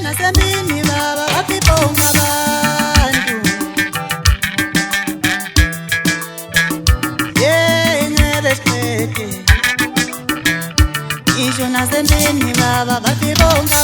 nasembini baba bafibonga abantu ngebe siqede ngisho nasembini baba bafibonga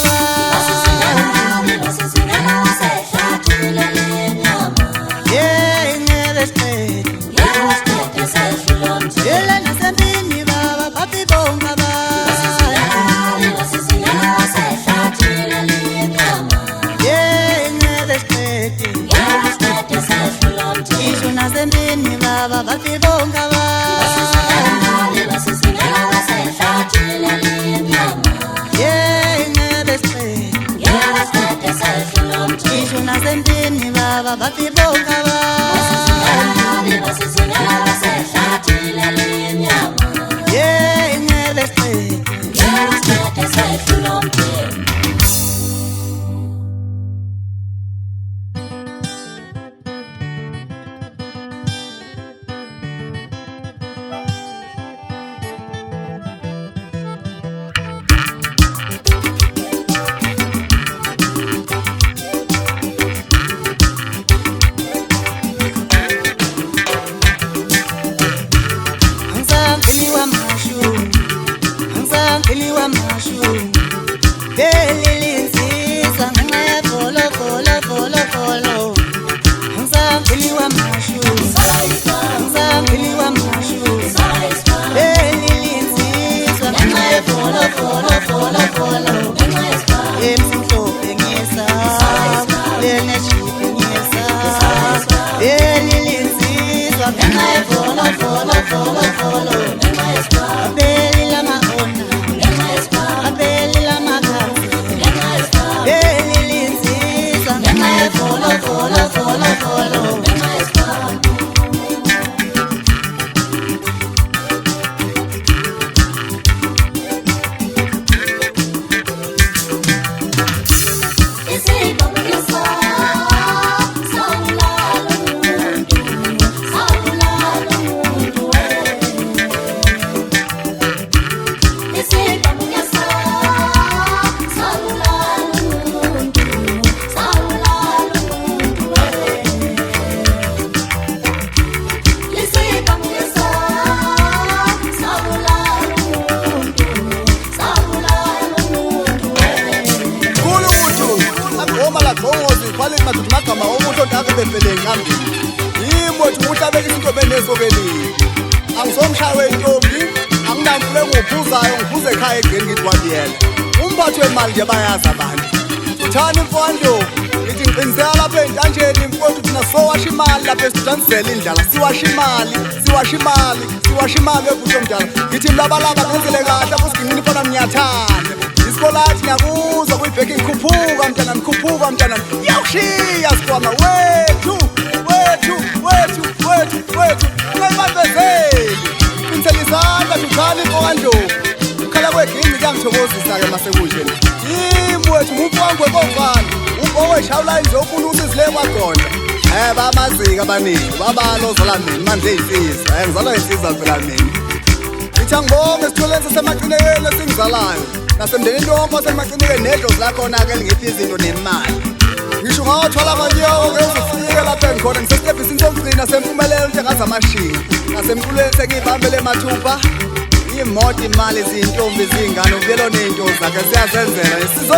siwashimali ekusho njalo ngithi mlabalaba ngenzele kahle kusigingini fana ngiyathanda isikolathi ngiyakuzwa kuyibheki ngikhuphuka mntana yakushiya sikwama wethu ungayibambezeli qiniselisana tukhali mfowandlovu ukhala kwegingci kuyangithokozisa-ke masekunje yimi wethu ngumfowangwe kofana umfoweshawula nje ufuna usizile kwagonda bamazika abaningi babalozala mina manje ey'nsizwa ngizalwa y'nsizwa phela mina ngithi angibonge esitholeni sasemacinekeni esingizalayo nasemndenini wonke wasemacinekeni nedlozi lakhona-ke lingiphi izinto nemali ngisho ungawathwala amanyawo-ke uzofike lapho engikhona ngisesitebhisini sokugcina sempumelelo njengazamashini nasemculweni sengiy'bambele mathupha iy'moto imali ziyintombi ziyingane ubuyelo ney'nto zakhe siyazenzela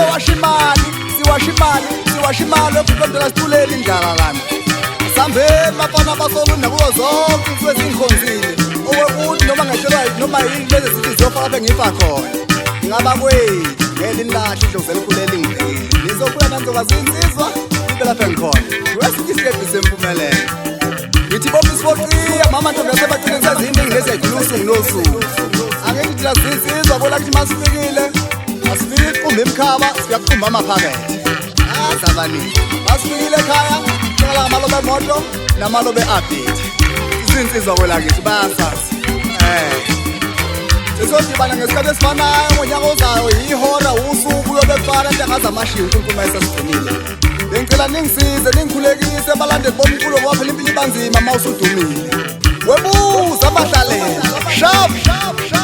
siwasha imali okuqondela sithuleli indlala lana sambeni bafana basolu nakuwo zonke into ezingikhonzile okwekuthi noma ngeshelwa noma yini lezi zithi ziyofa lapho engifa khona ngingaba kwethu ngeli nilahle idlozi elikhuleli ngibhekile nizokhula nanzokwazi insizwa ibe lapho engikhona wesithi isikebhi sempumelelo ngithi bobisi boqiya mama ntombi yasebacineni sezinto engileziyayigcina usuku nosuku ake ngithi lazinsizwa kola kuthi masifikile asifike iqumba emkhaba siyakuqumba amaphakethe azabaningi basifikile ekhaya ngala amalobe emoto namalobe update izinsizwa kwelakithi bayasazi sesodibana ngesikhathi esifanayo ngonyaka ozayo yihora usuku uyobefana njengazamashini uNkulunkulu mayesesigcinile bengicela ningisize ningikhulekise abalandeli bomculo ngoba phela impilo ibanzima uma usudumile webuza abahlalela shap